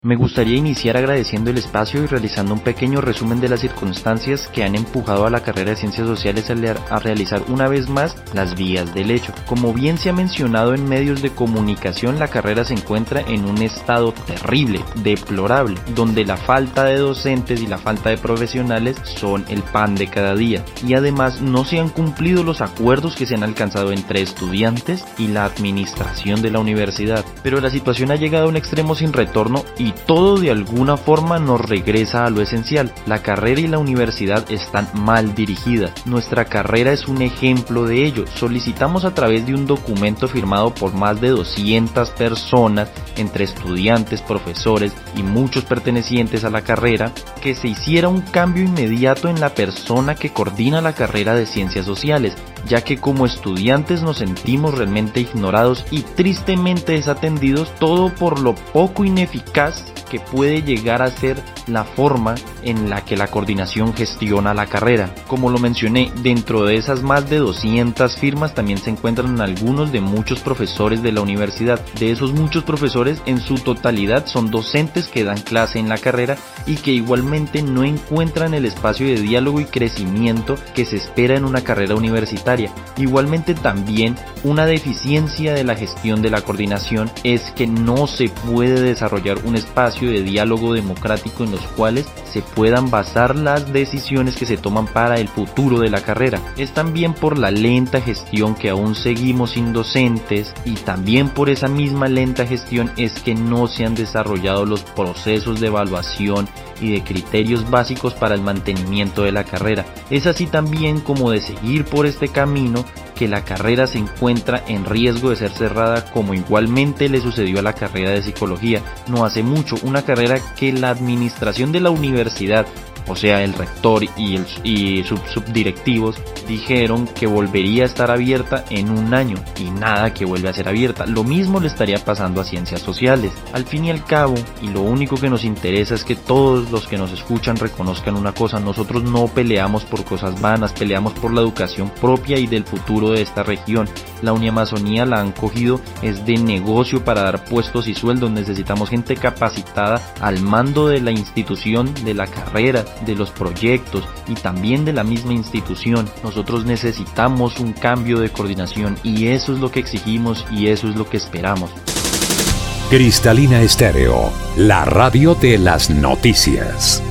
Me gustaría iniciar agradeciendo el espacio y realizando un pequeño resumen de las circunstancias que han empujado a la carrera de Ciencias Sociales a realizar una vez más las vías del hecho. Como bien se ha mencionado en medios de comunicación, la carrera se encuentra en un estado terrible, deplorable, donde la falta de docentes y la falta de profesionales son el pan de cada día. Y además no se han cumplido los acuerdos que se han alcanzado entre estudiantes y la administración de la universidad. Pero la situación ha llegado a un extremo sin retorno y todo de alguna forma nos regresa a lo esencial. La carrera y la universidad están mal dirigidas. Nuestra carrera es un ejemplo de ello. Solicitamos a través de un documento firmado por más de 200 personas, entre estudiantes, profesores y muchos pertenecientes a la carrera, que se hiciera un cambio inmediato en la persona que coordina la carrera de Ciencias Sociales, ya que como estudiantes nos sentimos realmente ignorados y tristemente desatendidos, todo por lo poco ineficaz que puede llegar a ser la forma en la que la coordinación gestiona la carrera. Como lo mencioné, dentro de esas más de 200 firmas también se encuentran algunos de muchos profesores de la universidad. De esos muchos profesores, en su totalidad son docentes que dan clase en la carrera y que igualmente no encuentran el espacio de diálogo y crecimiento que se espera en una carrera universitaria. Igualmente también una deficiencia de la gestión de la coordinación es que no se puede desarrollar un espacio de diálogo democrático en los cuales se puedan basar las decisiones que se toman para el futuro de la carrera. Es también por la lenta gestión que aún seguimos sin docentes, y también por esa misma lenta gestión es que no se han desarrollado los procesos de evaluación y de criterios básicos para el mantenimiento de la carrera. Es así también como de seguir por este camino que la carrera se encuentra en riesgo de ser cerrada, como igualmente le sucedió a la carrera de psicología no hace mucho, una carrera que la administración de la universidad, o sea el rector y sus subdirectivos, dijeron que volvería a estar abierta en un año, y nada que vuelve a ser abierta. Lo mismo le estaría pasando a Ciencias Sociales. Al fin y al cabo, y lo único que nos interesa es que todos los que nos escuchan reconozcan una cosa: nosotros no peleamos por cosas vanas, peleamos por la educación propia y del futuro de esta región. La Uniamazonía la han cogido es de negocio para dar puestos y sueldos. Necesitamos gente capacitada al mando de la institución, de la carrera, de los proyectos y también de la misma institución. Nosotros necesitamos un cambio de coordinación y eso es lo que exigimos y eso es lo que esperamos. Cristalina Estéreo, la radio de las noticias.